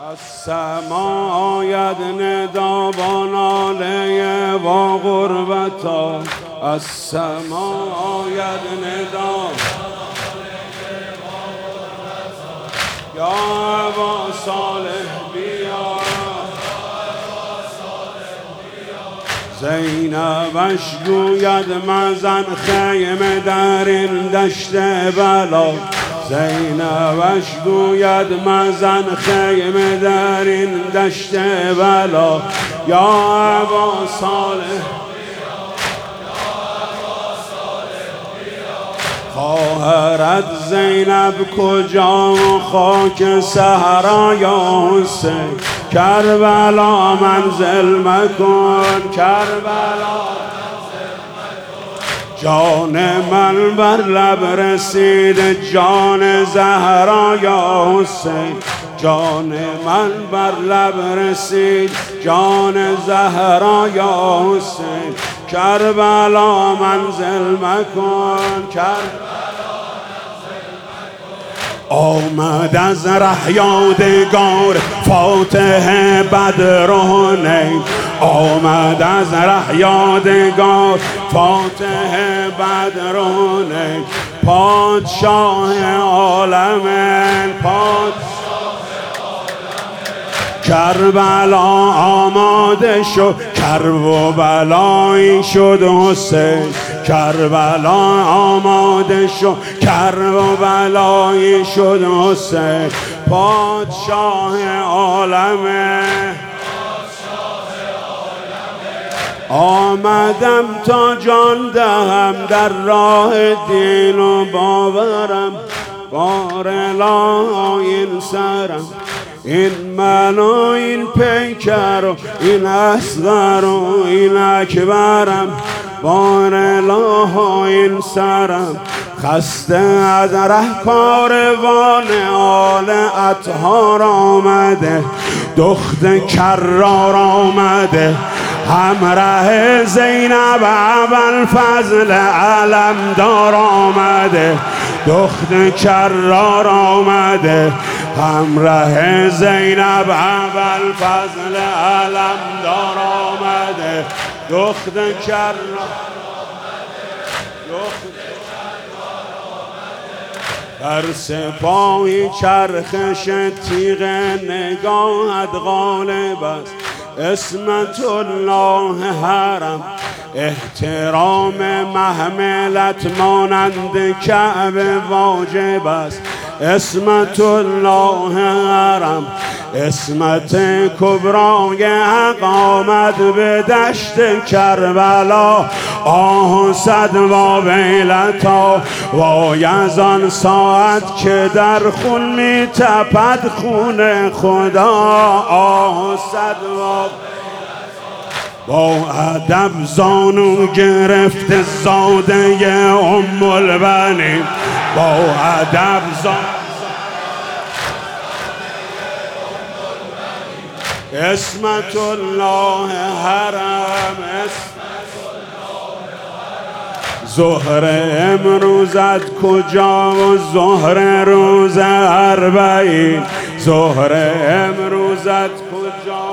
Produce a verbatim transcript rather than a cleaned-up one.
از سما آید ندا با ناله و غربتا، از سما آید ندا یا ابا صالح بیا، زینبش گوید مزن خیمه در این دشت بلا، زینبش گوید مزن خیمه در این دشت بلا، یا ابا صالح خواهرت زینب کجا و خاک صحرا یا حسین، کربلا منزل مکن، کربلا جان من بر لب رسید، جان زهرا یا حسین، جان من بر لب رسید، جان زهرا یا حسین، کربلا منزل مکن، کربلا آمد از ره یادگار فاتح بدر و حنین، آمد از ره یادگار فاتح بدر و حنین، پادشاه عالم، پادشاه کربلا آماده شد، کرب و بلایی شد حسین، کربلا آماده شد، کرب و بلایی شد حسین، پادشاه عالمه. آمدم تا جان دهم در راه دین و باورم، بار اله این سرم، این من و این پیکر و این اصغر و این اکبرم، بار اله این سرم، خسته از ره کاروان آل اطهار آمده، دخت کرار آمده، همراه زینب ابوالفضل علمدار آمده، دخت کرار آمده، همراه زینب ابوالفضل علمدار آمده، دخت کرار در سپاهی چرخش تیغ نگاهت غالب است، اسمت الله حرم، احترام محملت مانند کعبه واجب است، اسمت الله حرم، اسمت کبرای حق آمد به دشت کربلا، آه صد و ویلتا، وای از آن ساعت که در خون می تپد خون خدا، آه صد و با ادب زانو گرفت زاده ام البنین، با ادب زانو اسمت الله حرم، ظهر امروزت کجا و ظهر روز اربعین، ظهر امروزت کجا